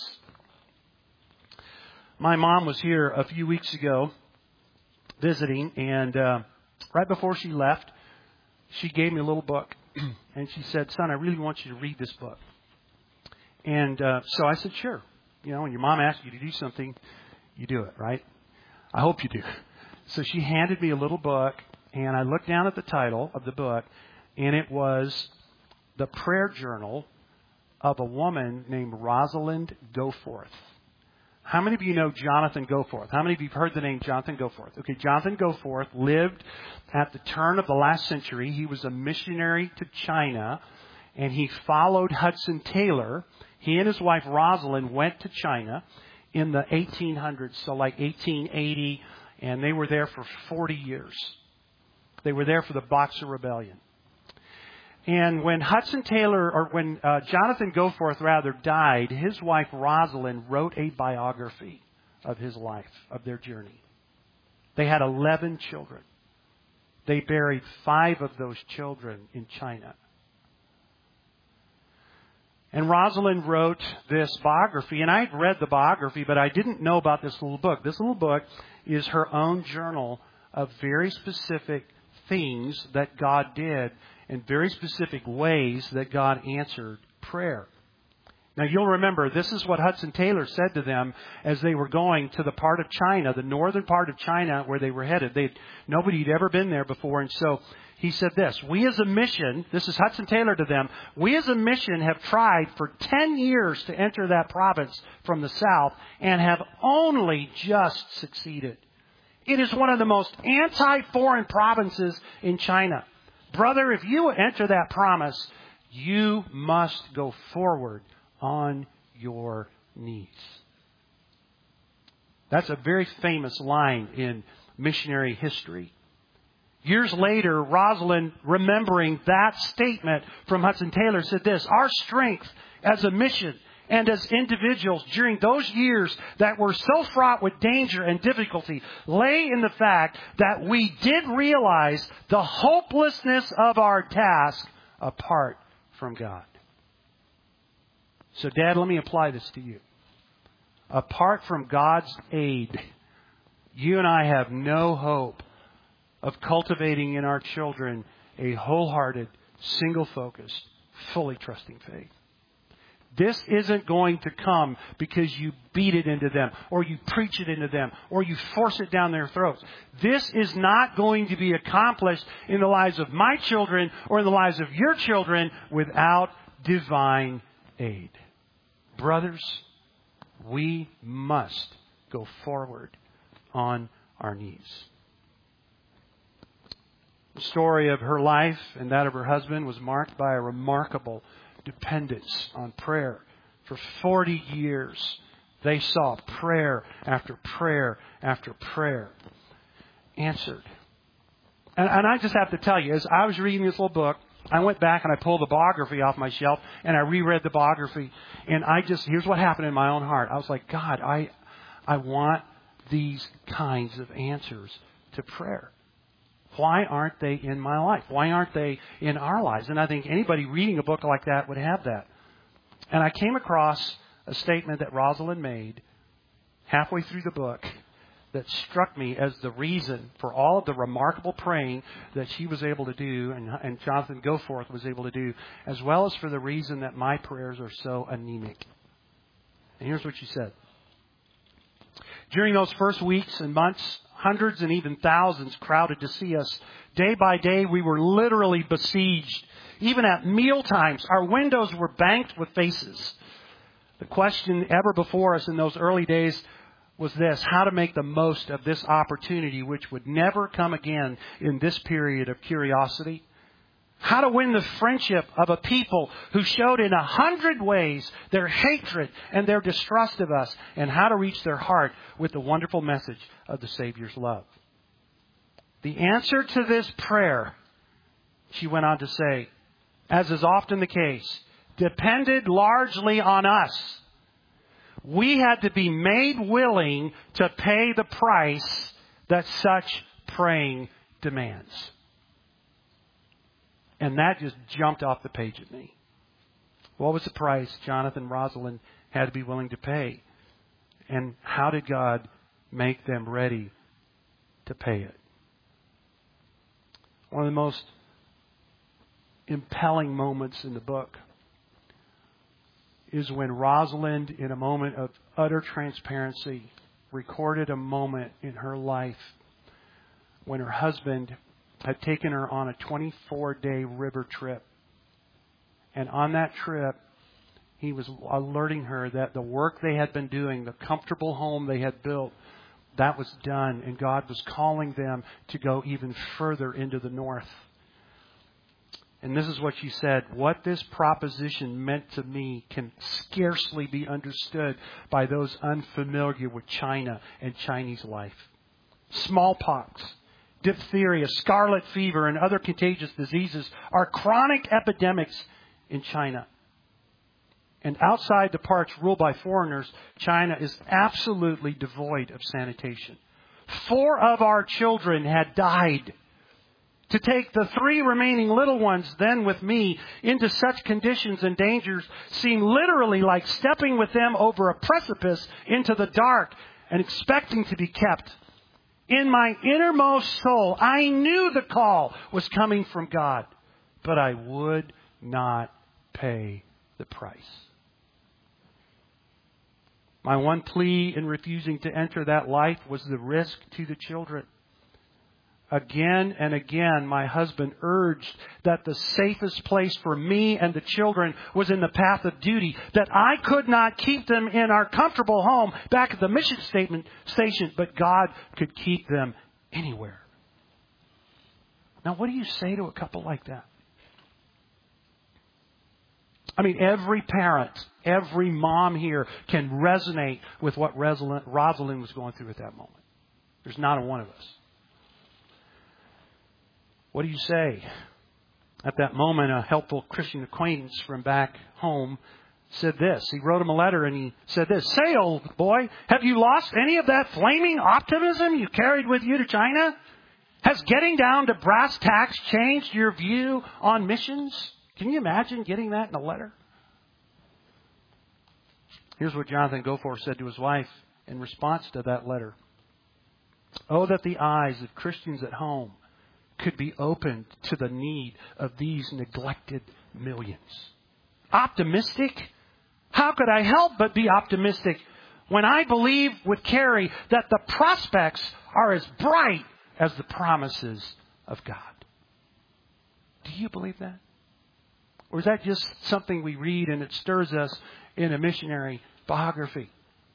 My mom was here a few weeks ago visiting, and uh, right before she left, she gave me a little book, and she said, "Son, I really want you to read this book." And uh, so I said, "Sure." You know, when your mom asks you to do something, you do it, right? I hope you do. So she handed me a little book, and I looked down at the title of the book, and it was The Prayer Journal of a Woman Named Rosalind Goforth. How many of you know Jonathan Goforth? How many of you have heard the name Jonathan Goforth? Okay, Jonathan Goforth lived at the turn of the last century. He was a missionary to China, and he followed Hudson Taylor. He and his wife Rosalind went to China in the eighteen hundreds, so like eighteen eighty, and they were there for forty years. They were there for the Boxer Rebellion. And when Hudson Taylor, or when uh, Jonathan Goforth rather died, his wife Rosalind wrote a biography of his life, of their journey. They had eleven children. They buried five of those children in China. And Rosalind wrote this biography, and I had read the biography, but I didn't know about this little book. This little book is her own journal of very specific things that God did in very specific ways that God answered prayer. Now, you'll remember, this is what Hudson Taylor said to them as they were going to the part of China, the northern part of China where they were headed. They'd, nobody had ever been there before, and so he said this: "We as a mission," this is Hudson Taylor to them, "we as a mission have tried for ten years to enter that province from the south and have only just succeeded. It is one of the most anti-foreign provinces in China. Brother, if you enter that promise, you must go forward on your knees." That's a very famous line in missionary history. Years later, Rosalind, remembering that statement from Hudson Taylor, said this: "Our strength as a mission and as individuals during those years that were so fraught with danger and difficulty lay in the fact that we did realize the hopelessness of our task apart from God." So, Dad, let me apply this to you. Apart from God's aid, you and I have no hope of cultivating in our children a wholehearted, single-focused, fully trusting faith. This isn't going to come because you beat it into them, or you preach it into them, or you force it down their throats. This is not going to be accomplished in the lives of my children or in the lives of your children without divine aid. Brothers, we must go forward on our knees. The story of her life and that of her husband was marked by a remarkable dependence on prayer. For forty years, they saw prayer after prayer after prayer answered. And, and I just have to tell you, as I was reading this little book, I went back and I pulled the biography off my shelf and I reread the biography. And I just, here's what happened in my own heart. I was like, God, I, I want these kinds of answers to prayer. Why aren't they in my life? Why aren't they in our lives? And I think anybody reading a book like that would have that. And I came across a statement that Rosalind made halfway through the book that struck me as the reason for all of the remarkable praying that she was able to do and, and Jonathan Goforth was able to do, as well as for the reason that my prayers are so anemic. And here's what she said. During those first weeks and months, hundreds and even thousands crowded to see us. Day by day, we were literally besieged. Even at meal times, our windows were banked with faces. The question ever before us in those early days was this: how to make the most of this opportunity which would never come again in this period of curiosity. How to win the friendship of a people who showed in a hundred ways their hatred and their distrust of us, and how to reach their heart with the wonderful message of the Savior's love. The answer to this prayer, she went on to say, as is often the case, depended largely on us. We had to be made willing to pay the price that such praying demands. And that just jumped off the page at me. What was the price Jonathan and Rosalind had to be willing to pay? And how did God make them ready to pay it? One of the most impelling moments in the book is when Rosalind, in a moment of utter transparency, recorded a moment in her life when her husband had taken her on a twenty-four day river trip. And on that trip, he was alerting her that the work they had been doing, the comfortable home they had built, that was done. And God was calling them to go even further into the north. And this is what she said: what this proposition meant to me can scarcely be understood by those unfamiliar with China and Chinese life. Smallpox, diphtheria, scarlet fever, and other contagious diseases are chronic epidemics in China. And outside the parts ruled by foreigners, China is absolutely devoid of sanitation. Four of our children had died. To take the three remaining little ones then with me into such conditions and dangers seemed literally like stepping with them over a precipice into the dark and expecting to be kept. In my innermost soul, I knew the call was coming from God, but I would not pay the price. My one plea in refusing to enter that life was the risk to the children. Again and again, my husband urged that the safest place for me and the children was in the path of duty, that I could not keep them in our comfortable home back at the mission statement station, but God could keep them anywhere. Now, what do you say to a couple like that? I mean, every parent, every mom here can resonate with what Rosalind, Rosalind was going through at that moment. There's not a one of us. What do you say? At that moment, a helpful Christian acquaintance from back home said this. He wrote him a letter and he said this: "Say, old boy, have you lost any of that flaming optimism you carried with you to China? Has getting down to brass tacks changed your view on missions?" Can you imagine getting that in a letter? Here's what Jonathan Goforth said to his wife in response to that letter. "Oh, that the eyes of Christians at home could be opened to the need of these neglected millions." Optimistic? How could I help but be optimistic when I believe with Carrie that the prospects are as bright as the promises of God? Do you believe that? Or is that just something we read and it stirs us in a missionary biography?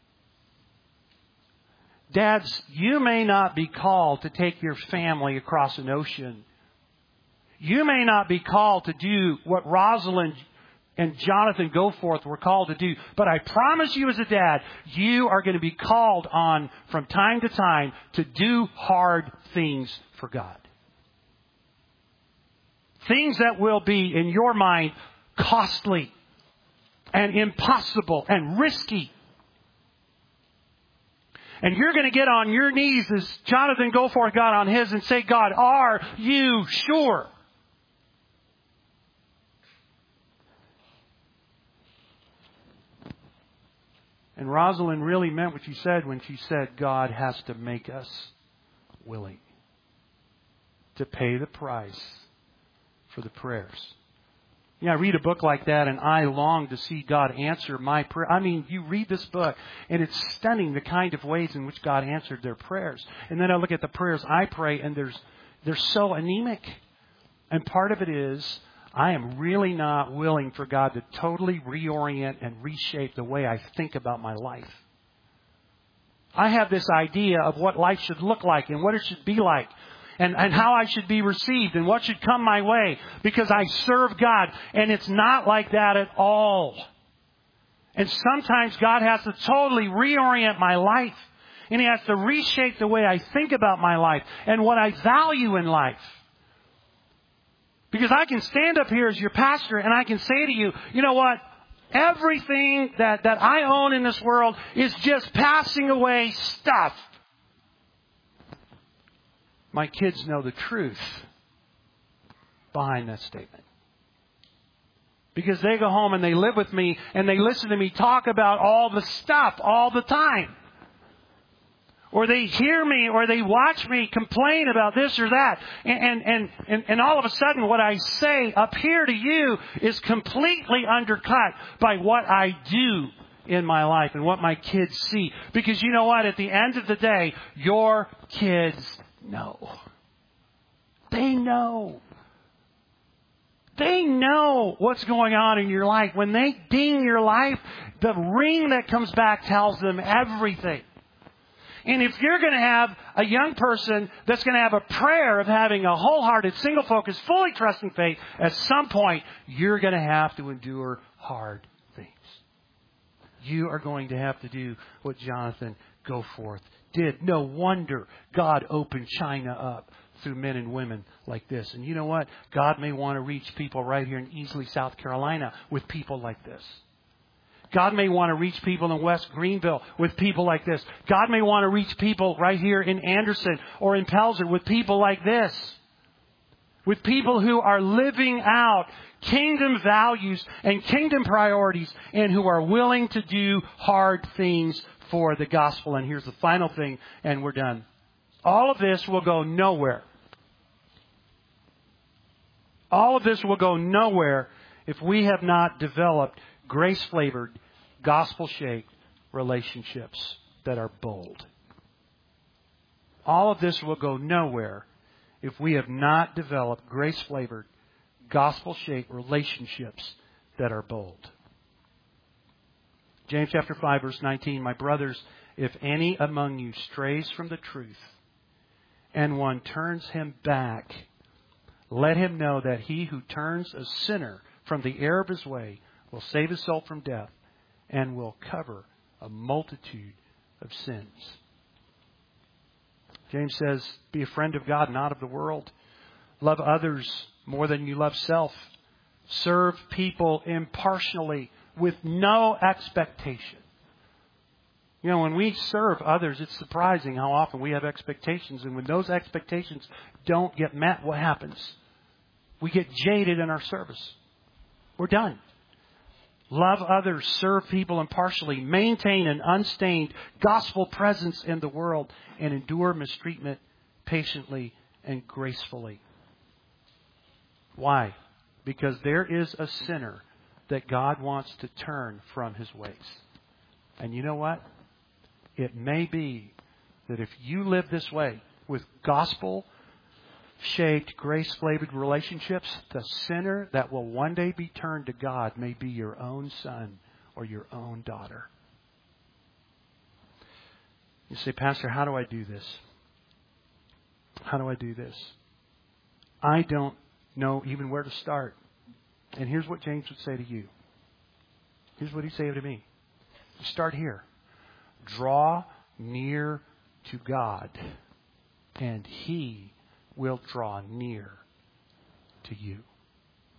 Dads, you may not be called to take your family across an ocean. You may not be called to do what Rosalind and Jonathan Goforth were called to do. But I promise you as a dad, you are going to be called on from time to time to do hard things for God. Things that will be, in your mind, costly and impossible and risky. And you're going to get on your knees as Jonathan Goforth got on his and say, God, are you sure? And Rosalind really meant what she said when she said God has to make us willing to pay the price for the prayers. You know, I read a book like that and I long to see God answer my prayer. I mean, you read this book and it's stunning the kind of ways in which God answered their prayers. And then I look at the prayers I pray and there's they're so anemic. And part of it is I am really not willing for God to totally reorient and reshape the way I think about my life. I have this idea of what life should look like and what it should be like. And, and how I should be received and what should come my way because I serve God. And it's not like that at all. And sometimes God has to totally reorient my life. And He has to reshape the way I think about my life and what I value in life. Because I can stand up here as your pastor and I can say to you, you know what? Everything that, that I own in this world is just passing away stuff. My kids know the truth behind that statement. Because they go home and they live with me and they listen to me talk about all the stuff all the time. Or they hear me or they watch me complain about this or that. And, and, and, and all of a sudden what I say up here to you is completely undercut by what I do in my life and what my kids see. Because you know what? At the end of the day, your kids know. They know. They know what's going on in your life. When they ding your life, the ring that comes back tells them everything. And if you're going to have a young person that's going to have a prayer of having a wholehearted, single-focused, fully trusting faith, at some point, you're going to have to endure hard things. You are going to have to do what Jonathan Goforth did. No wonder God opened China up through men and women like this. And you know what? God may want to reach people right here in Easley, South Carolina with people like this. God may want to reach people in West Greenville with people like this. God may want to reach people right here in Anderson or in Pelzer with people like this. With people who are living out kingdom values and kingdom priorities and who are willing to do hard things for the gospel. And here's the final thing, and we're done. All of this will go nowhere. All of this will go nowhere if we have not developed grace-flavored, gospel-shaped relationships that are bold. All of this will go nowhere if we have not developed grace-flavored, gospel-shaped relationships that are bold. James chapter five, verse nineteen, my brothers, if any among you strays from the truth, and one turns him back, let him know that he who turns a sinner from the error of his way will save his soul from death and will cover a multitude of sins. James says, be a friend of God, not of the world. Love others more than you love self. Serve people impartially with no expectation. You know, when we serve others, it's surprising how often we have expectations. And when those expectations don't get met, what happens? We get jaded in our service. We're done. Love others, serve people impartially, maintain an unstained gospel presence in the world, and endure mistreatment patiently and gracefully. Why? Because there is a sinner that God wants to turn from his ways. And you know what? It may be that if you live this way with gospel-shaped, grace-flavored relationships, the sinner that will one day be turned to God may be your own son or your own daughter. You say, Pastor, how do I do this? How do I do this? I don't know even where to start. And here's what James would say to you. Here's what he'd say to me. Start here. Draw near to God, and He will draw near to you.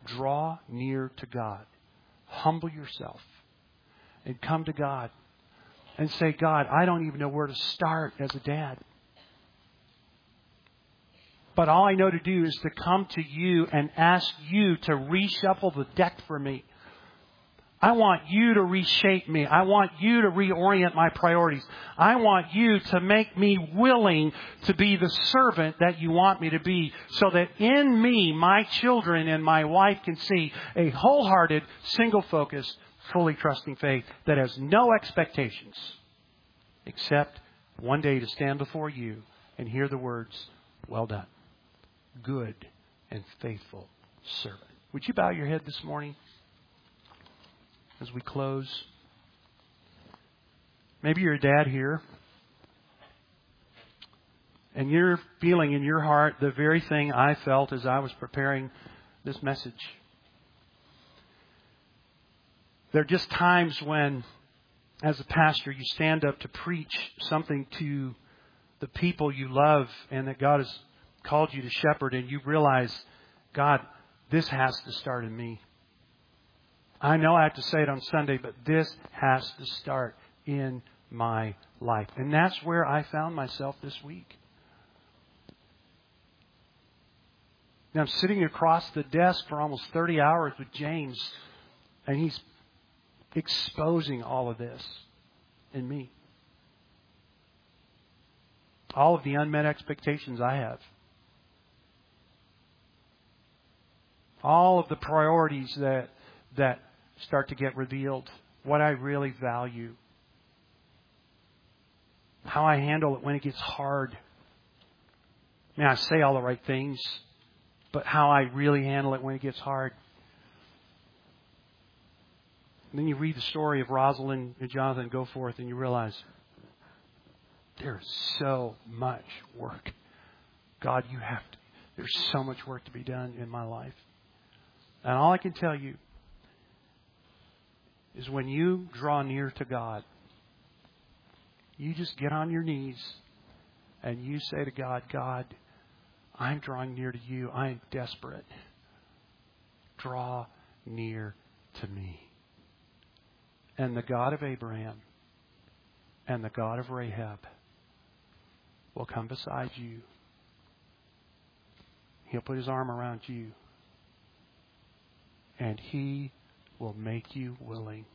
Draw near to God. Humble yourself and come to God and say, God, I don't even know where to start as a dad. But all I know to do is to come to you and ask you to reshuffle the deck for me. I want you to reshape me. I want you to reorient my priorities. I want you to make me willing to be the servant that you want me to be, so that in me, my children and my wife can see a wholehearted, single-focused, fully trusting faith that has no expectations except one day to stand before you and hear the words, well done, good and faithful servant. Would you bow your head this morning? As we close, maybe you're a dad here, and you're feeling in your heart the very thing I felt as I was preparing this message. There are just times when, as a pastor, you stand up to preach something to the people you love and that God has called you to shepherd, and you realize, God, this has to start in me. I know I have to say it on Sunday, but this has to start in my life. And that's where I found myself this week. Now, I'm sitting across the desk for almost thirty hours with James, and he's exposing all of this in me. All of the unmet expectations I have. All of the priorities that that start to get revealed, what I really value, how I handle it when it gets hard. I mean, I say all the right things, but how I really handle it when it gets hard. And then you read the story of Rosalind and Jonathan go forth, and you realize there's so much work. God, you have to. There's so much work to be done in my life. And all I can tell you is when you draw near to God, you just get on your knees and you say to God, God, I'm drawing near to you. I am desperate. Draw near to me. And the God of Abraham and the God of Rahab will come beside you. He'll put his arm around you. And he will make you willing.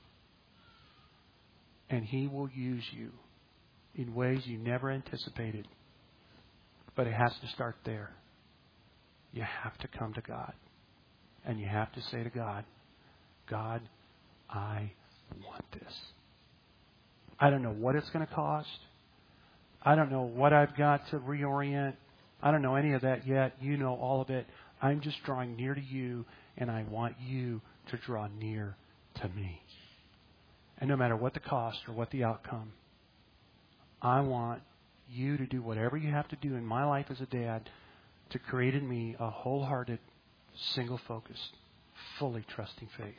And he will use you in ways you never anticipated. But it has to start there. You have to come to God. And you have to say to God, God, I want this. I don't know what it's going to cost. I don't know what I've got to reorient. I don't know any of that yet. You know all of it. I'm just drawing near to you, and I want you to draw near to me. And no matter what the cost or what the outcome, I want you to do whatever you have to do in my life as a dad to create in me a wholehearted, single-focused, fully trusting faith.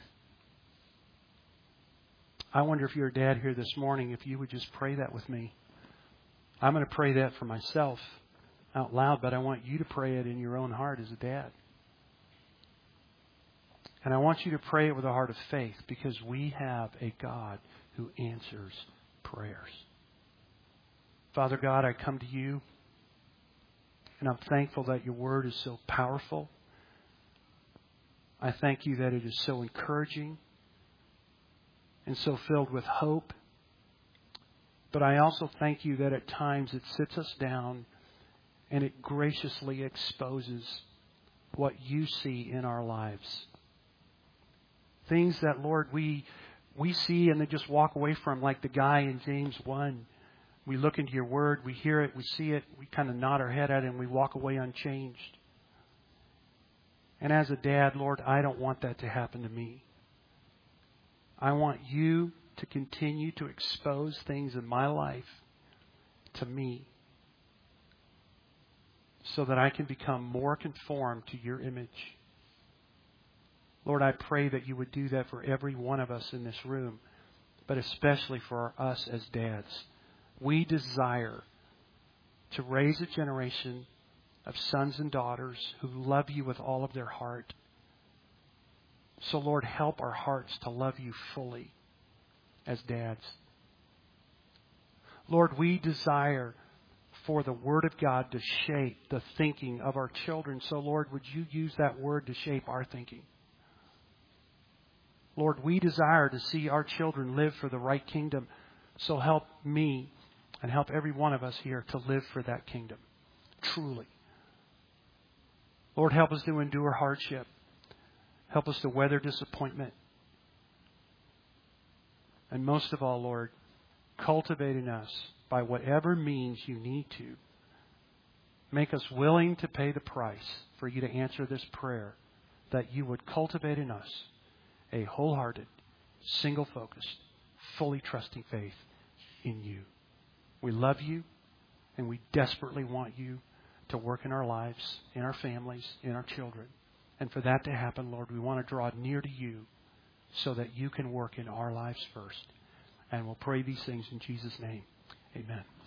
I wonder if you're a dad here this morning, if you would just pray that with me. I'm going to pray that for myself out loud, but I want you to pray it in your own heart as a dad. And I want you to pray it with a heart of faith, because we have a God who answers prayers. Father God, I come to you, and I'm thankful that your word is so powerful. I thank you that it is so encouraging and so filled with hope. But I also thank you that at times it sits us down and it graciously exposes what you see in our lives. Things that, Lord, we we see and then just walk away from, like the guy in James one. We look into your word, we hear it, we see it, we kind of nod our head at it, and we walk away unchanged. And as a dad, Lord, I don't want that to happen to me. I want you to continue to expose things in my life to me, so that I can become more conformed to your image. Lord, I pray that you would do that for every one of us in this room, but especially for us as dads. We desire to raise a generation of sons and daughters who love you with all of their heart, So, Lord, help our hearts to love you fully as dads. Lord, we desire for the Word of God to shape the thinking of our children. So, Lord, would you use that Word to shape our thinking? Lord, we desire to see our children live for the right kingdom. So help me and help every one of us here to live for that kingdom, truly. Lord, help us to endure hardship. Help us to weather disappointment. And most of all, Lord, cultivate in us, by whatever means you need to, make us willing to pay the price for you to answer this prayer, that you would cultivate in us a wholehearted, single-focused, fully trusting faith in you. We love you, and we desperately want you to work in our lives, in our families, in our children. And for that to happen, Lord, we want to draw near to you so that you can work in our lives first. And we'll pray these things in Jesus' name. Amen.